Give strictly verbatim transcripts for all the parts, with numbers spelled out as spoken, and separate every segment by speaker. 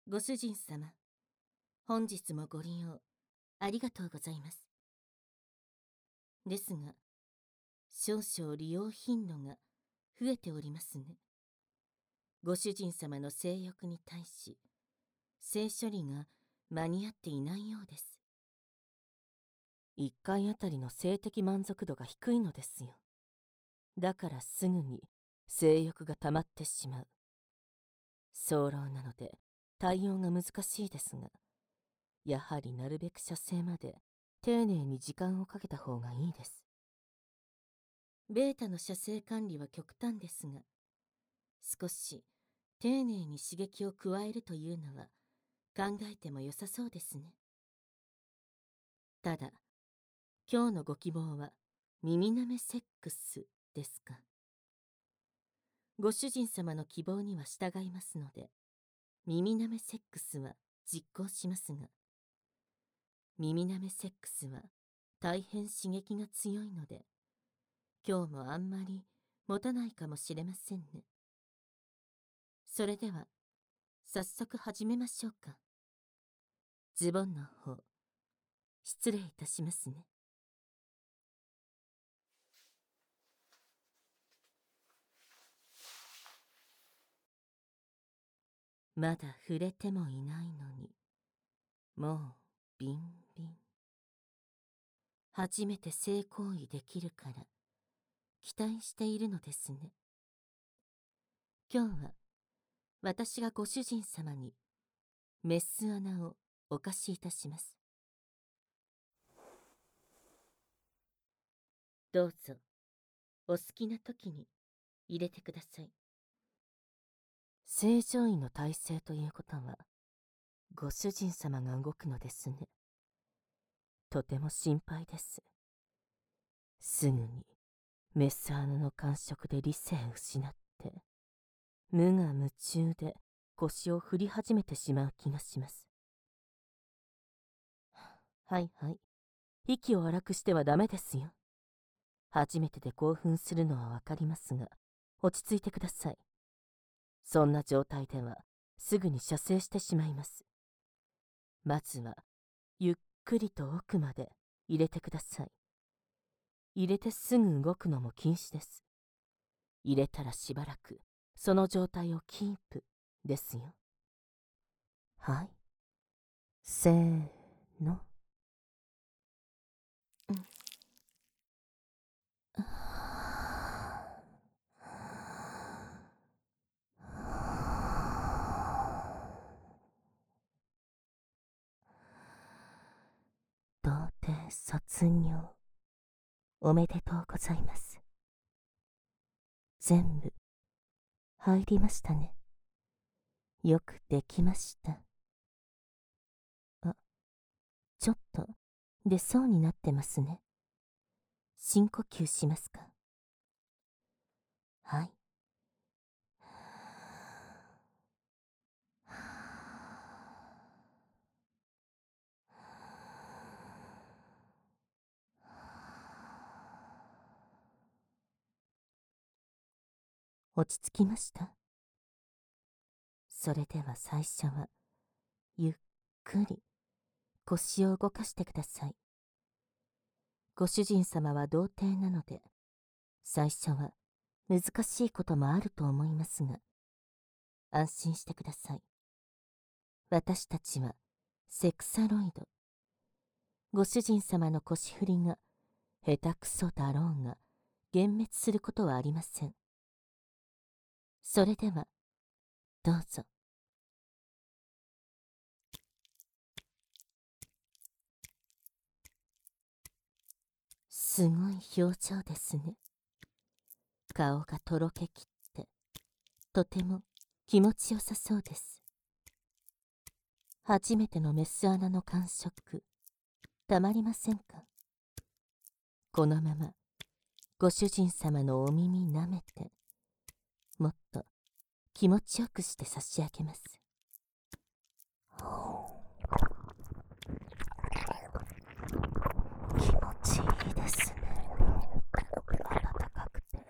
Speaker 1: ご主人様、本日もご利用ありがとうございます。ですが、少々利用頻度が増えておりますね。ご主人様の性欲に対し、性処理が間に合っていないようです。
Speaker 2: 一回あたりの性的満足度が低いのですよ。だからすぐに性欲が溜まってしまう。早漏なので対応が難しいですが、やはりなるべく射精まで丁寧に時間をかけた方がいいです。
Speaker 1: ベータの射精管理は極端ですが、少し丁寧に刺激を加えるというのは考えても良さそうですね。ただ、今日のご希望は耳なめセックスですか。ご主人様の希望には従いますので、耳なめセックスは実行しますが、耳なめセックスは大変刺激が強いので、今日もあんまり持たないかもしれませんね。それでは、早速始めましょうか。ズボンの方、失礼いたしますね。まだ触れてもいないのに、もうビンビン。初めて性行為できるから、期待しているのですね。今日は、私がご主人様に、メス穴をお貸しいたします。どうぞ、お好きな時に入れてください。
Speaker 2: 正常位の体勢ということは、ご主人様が動くのですね。とても心配です。すぐにメス穴の感触で理性を失って、無我夢中で腰を振り始めてしまう気がします。はいはい、息を荒くしてはダメですよ。初めてで興奮するのはわかりますが、落ち着いてください。そんな状態ではすぐに射精してしまいます。まずはゆっくりと奥まで入れてください。入れてすぐ動くのも禁止です。入れたらしばらくその状態をキープですよ。はい。せーの。
Speaker 1: うん。
Speaker 2: 童貞卒業おめでとうございます。全部入りましたね。よくできました。あ、ちょっと出そうになってますね。深呼吸しますか。はい。落ち着きました。それでは最初はゆっくり腰を動かしてください。ご主人様は童貞なので、最初は難しいこともあると思いますが、安心してください。私たちはセクサロイド。ご主人様の腰振りが下手くそだろうが幻滅することはありません。それではどうぞ。すごい表情ですね。顔がとろけきってとても気持ちよさそうです。初めてのメス穴の感触たまりませんか。このままご主人様のお耳舐めて、もっと気持ちよくして差し上げます。気持ちいいですね。暖かくて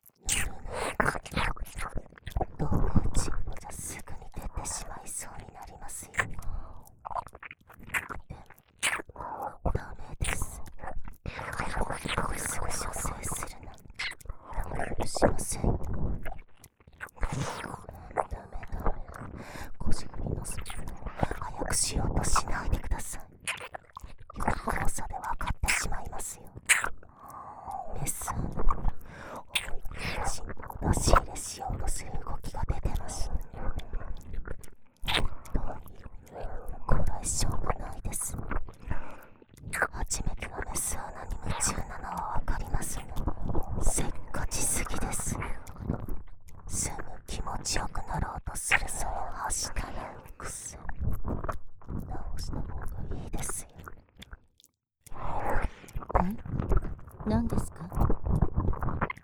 Speaker 2: ぬるぬる。どうもうちじゃすぐに出てしまいそうになり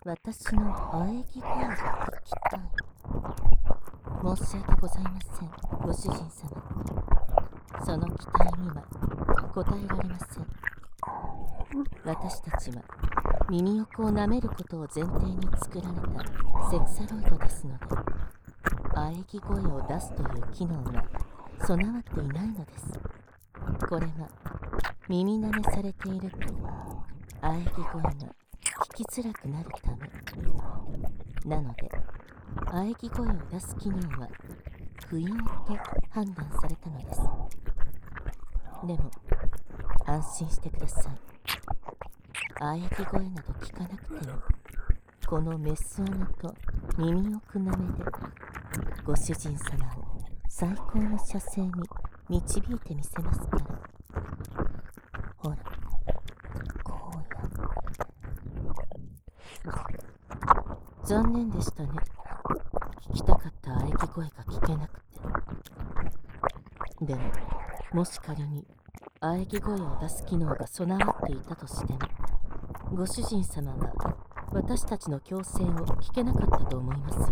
Speaker 2: 私の喘ぎ声が聞きたい。申し訳ございません、ご主人様。その期待には応えられません。私たちは耳横を舐めることを前提に作られたセクサロイドですので、喘ぎ声を出すという機能は備わっていないのです。これは耳舐めされていると喘ぎ声が聞きづらくなるためなので、喘ぎ声を出す機能は不要と判断されたのです。でも安心してください。喘ぎ声など聞かなくても、このメス穴と耳奥なめでご主人様を最高の射精に導いてみせますから。ほら、こうやって残念でしたね。聞きたかった喘ぎ声が聞けなくて。でももし仮に喘ぎ声を出す機能が備わっていたとしても、ご主人様は私たちの強制を聞けなかったと思いますよ。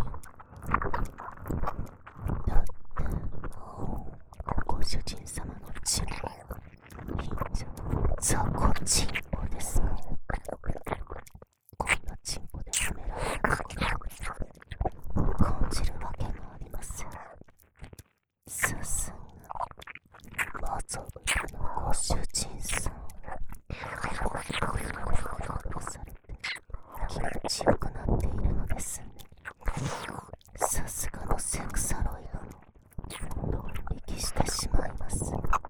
Speaker 2: だってご主人様のチンポ、貧者雑魚チンポですが、こんなチンポで舐められる感じるわけがありません。さすがマゾブルのご主人さん、されて気持ちよくなっているのですね。さすがのセクサロイド、ドン引きしてしまいます。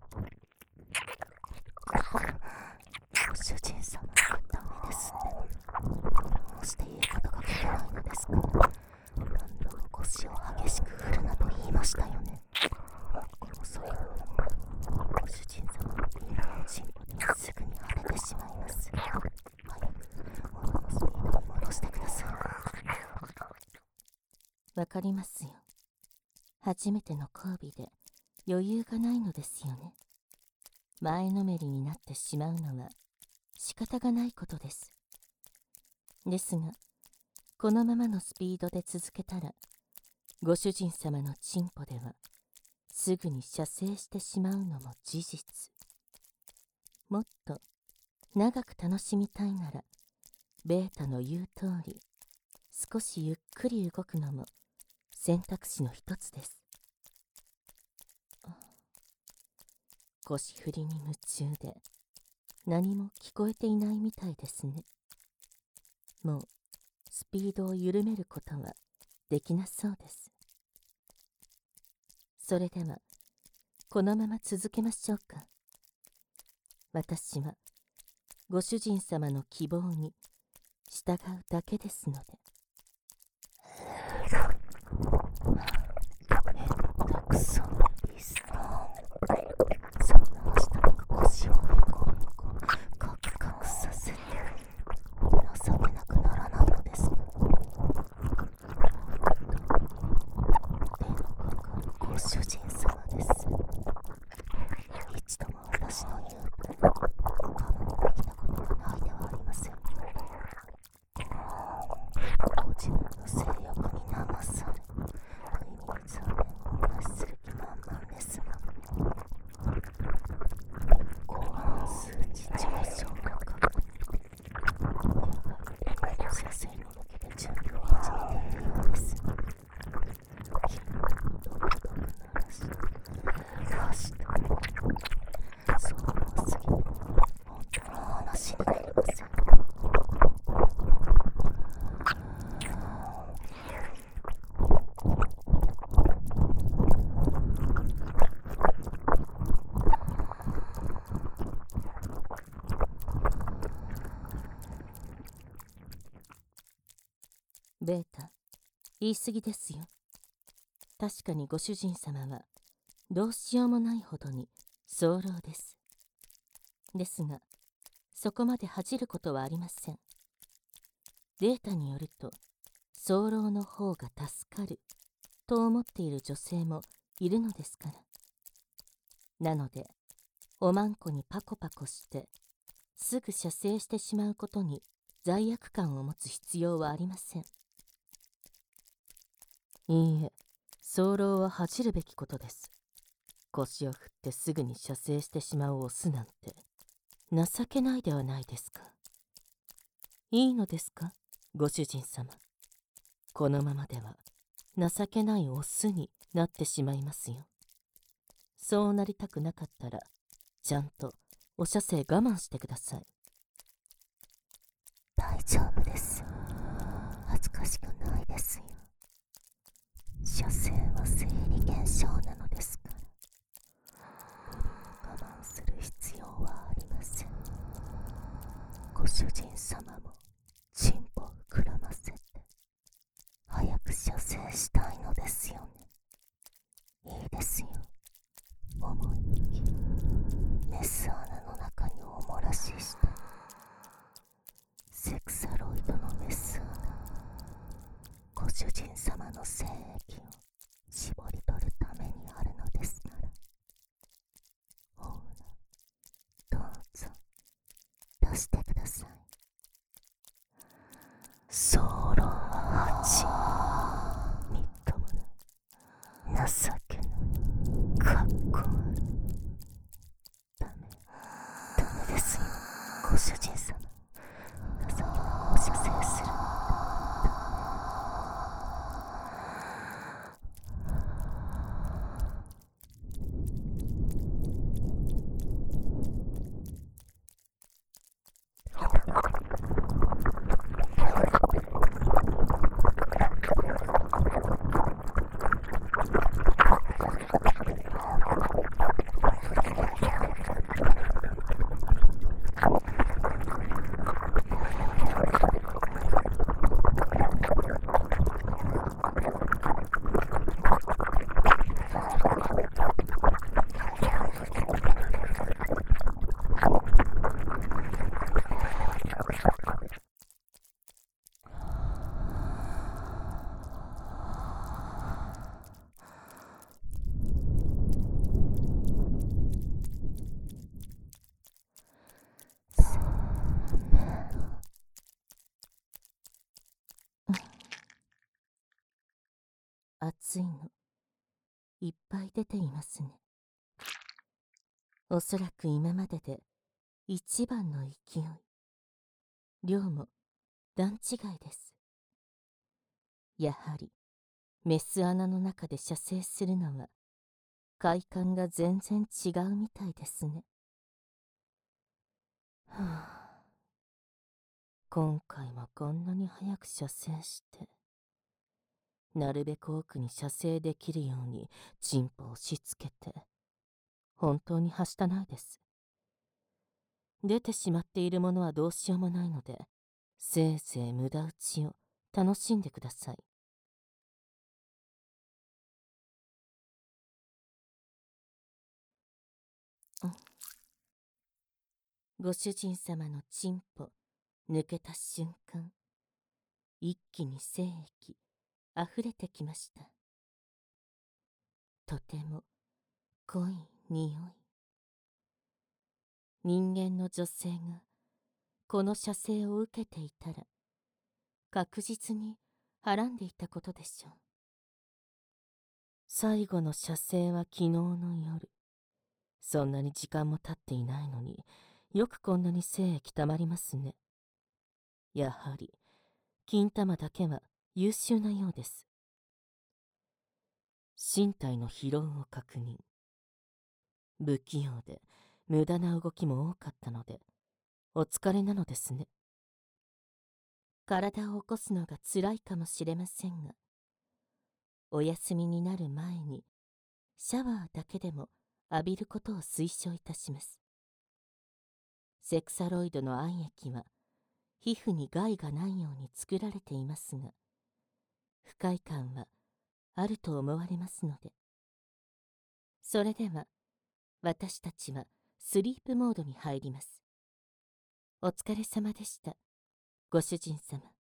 Speaker 2: ご主人様はダメですね。どうして言うことが聞けないのですか。何度も腰を激しく振るなと言いましたよね。このそれはご主人様のピンクのチンポにはすぐに腫れてしまいます。早く元のスピードに戻してください。わかりますよ。初めての交尾で余裕がないのですよね。前のめりになってしまうのは仕方がないことです。ですが、このままのスピードで続けたら、ご主人様のチンポではすぐに射精してしまうのも事実。もっと長く楽しみたいなら、ベータの言う通り少しゆっくり動くのも選択肢の一つです。腰振りに夢中で何も聞こえていないみたいですね。もうスピードを緩めることはできなそうです。それではこのまま続けましょうか。私はご主人様の希望に従うだけですので。へったくそリスナー、そんな明日の腰をへこへこカクカクさせて情けなくならないのですか。手のかかるご主人様です。一度も私の言う我慢できたことがないではありません。ご自分の性欲に騙され、不意に残念をお出しする気満々ですが、後半数値上昇が確認。やはり射精に向けて準備を始めているようです。筋肉をドクドク鳴らし、走ったそう多すぎる本当の話になりません。ベータ、言い過ぎですよ。確かにご主人様はどうしようもないほどに早漏です。ですが、そこまで恥じることはありません。データによると、早漏の方が助かると思っている女性もいるのですから。なので、おまんこにパコパコして、すぐ射精してしまうことに
Speaker 1: 罪悪感を持つ必要はありません。
Speaker 2: いいえ、早漏は恥じるべきことです。腰を振ってすぐに射精してしまうオスなんて情けないではないですか。いいのですか、ご主人様。このままでは情けないオスになってしまいますよ。そうなりたくなかったらちゃんとお射精我慢してください。
Speaker 3: 大丈夫です。恥ずかしくないですよ。射精は生理現象なのですから、我慢する必要はありません。ご主人様もチンポを膨らませて早く射精したいのですよね。いいですよ。思いっきりメス穴の中におもらししてセクサロイドのメス穴、ご主人様の精液を絞り取るためにあるのですから。ほら、どうぞ出してください。ソーロはち、みっともない、情けない、かっこ悪い。ダメ、ダメですよ、ご主人様。情けなくお射精する。
Speaker 1: 熱いのいっぱい出ていますね。おそらく今までで一番の勢い。量も段違いです。やはりメス穴の中で射精するのは快感が全然違うみたいですね。はあ、今回もこんなに早く射精してなるべく奥に射精できるようにチンポをしつけて、本当にはしたないです。出てしまっているものはどうしようもないので、せいぜい無駄打ちを楽しんでください。うん、ご主人様のチンポ抜けた瞬間、一気に精液あふれてきました。とても濃い匂い。人間の女性がこの射精を受けていたら確実にはらんでいたことでしょう。最後の射精は昨日の夜。そんなに時間も経っていないのによくこんなに精液たまりますね。やはり金玉だけは優秀なようです。身体の疲労を確認。不器用で無駄な動きも多かったのでお疲れなのですね。体を起こすのがつらいかもしれませんが、お休みになる前にシャワーだけでも浴びることを推奨いたします。セクサロイドの暗液は皮膚に害がないように作られていますが、不快感はあると思われますので。それでは私たちはスリープモードに入ります。お疲れ様でした、ご主人様。